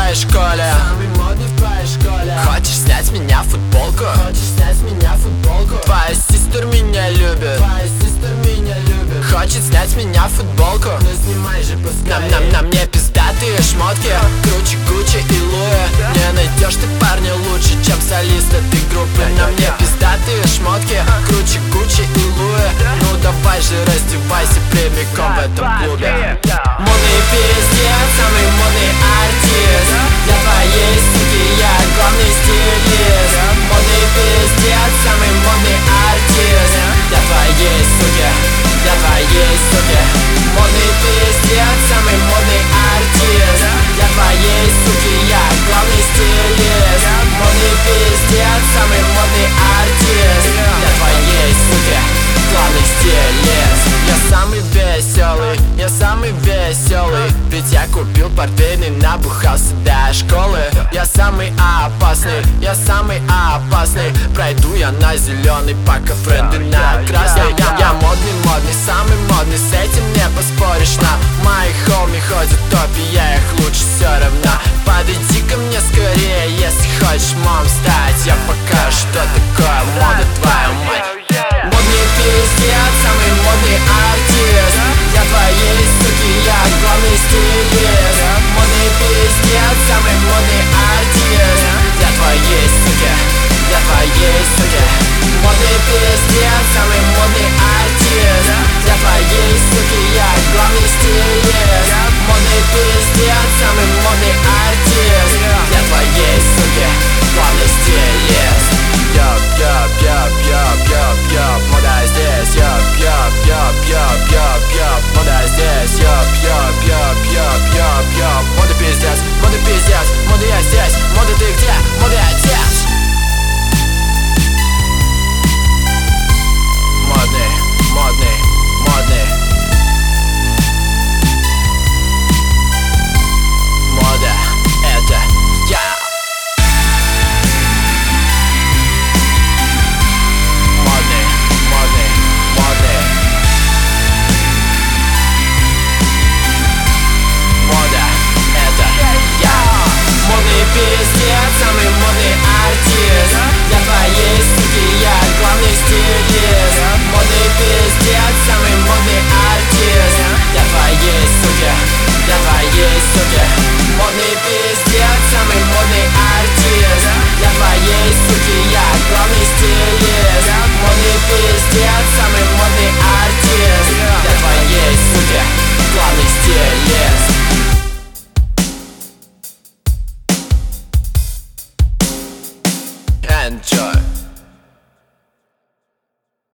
твоей школе, самый модный в твоей школе. хочешь снять меня футболку? Хочешь снять с меня футболку? Твоя сестер меня любит, Твоя сестер меня любит. хочет снять с меня футболку. Ну снимай же поскорее. На мне пиздатые шмотки, круче Гуччи и Луи. Не найдешь ты парня лучше, чем солист этой группы. На мне пиздатые шмотки, круче Гуччи и Луи. Ну давай же раздевайся прямиком в этом клубе. Модный пиздец, самый модный артист. Для твоей суки я главный стилист. Модный пиздец, самый модный артист. Для твоей суки, для твоей суки. Модный пиздец, самый модный артист. Для твоей суки я главный стилист. Модный пиздец, самый модный артист. Для твоей суки главный стилист. Я самый веселый, я самый веселый. Ведь я купил портфель и набухался до школы. Я самый опасный, я самый опасный. Пройду я на зеленый, пока френды на красный. Я модный, модный, самый модный, с этим не поспоришь. На мои хоми ходят в топе, я их лучше все равно. Подойди ко мне скорее, если хочешь мом стать. Я покажу, что такое мода, твою мать. Модный пиздец, самый модный артист. Для твоей суки я главный стилист. Модный пиздец, самый модный артист. Для твоей суки, для твоей суки. Модный пиздец, самый модный артист. Для твоей суки я главный стилист. Модный пиздец, самый модный артист. Для твоей суки главный стилист. Ёп, ёп, ёп, ёп, ёп, ёп, мода здесь. Ёп, ёп, ёп, ёп, ёп, ёп, мода здесь. Ёп, ёп, ёп, ёп, ёп, ёп, мода пиздец, мода пиздец, мода я здесь. Мода ты где? Мода я здесь. Модный, модный, модный. Мода это я. Модный, модный, модный. Мода это я. Модный пиздец, самый модный артист. Для твоей суки я главный стилист. Модный пиздец, самый модный артист. Для твоей суки, для твоей суки. Модный пиздец, самый модный артист. Для твоей суки я главный стилист. Модный пиздец, самый модный артист. Для твоей суки главный стилист. Enjoy.